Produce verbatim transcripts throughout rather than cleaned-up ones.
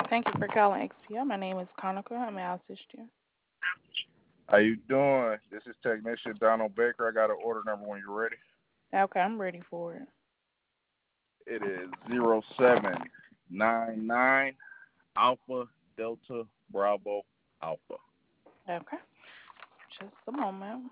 Thank you for calling X P O. My name is Conica. How may I assist you? How you doing? This is Technician Donald Baker. I got an order number when you're ready. Okay, I'm ready for it. It is zero seven nine nine Alpha Delta Bravo Alpha. Okay, just a moment.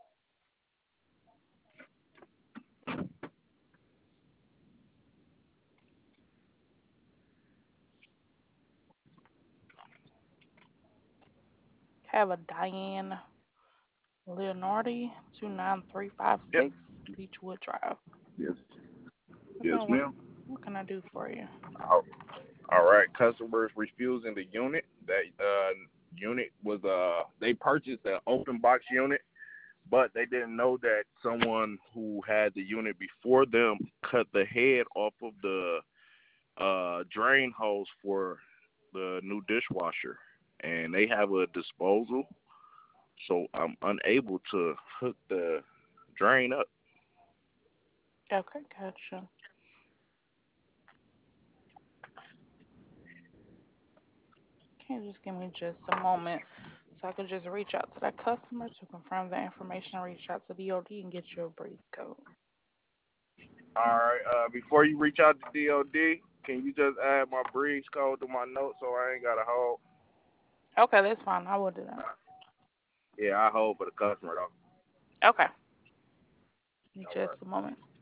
Have a Diane Leonardi two nine three five Yep. six Beechwood Drive. Yes. Okay, Yes, what ma'am. what can I do for you? All all right. Customers refusing the unit. That uh unit was uh they purchased an open box unit, but they didn't know that someone who had the unit before them cut the head off of the uh, drain hose for the new dishwasher, and they have a disposal, so I'm unable to hook the drain up. Okay, gotcha. Can you just give me just a moment so I could just reach out to that customer to confirm the information, reach out to D O D and get you a breeze code. All right. Uh, before you reach out to D O D, can you just add my breeze code to my notes so I ain't got to hold? Okay, that's fine. I will do that. Uh, yeah, I hold for the customer though. Okay, All just right. a moment.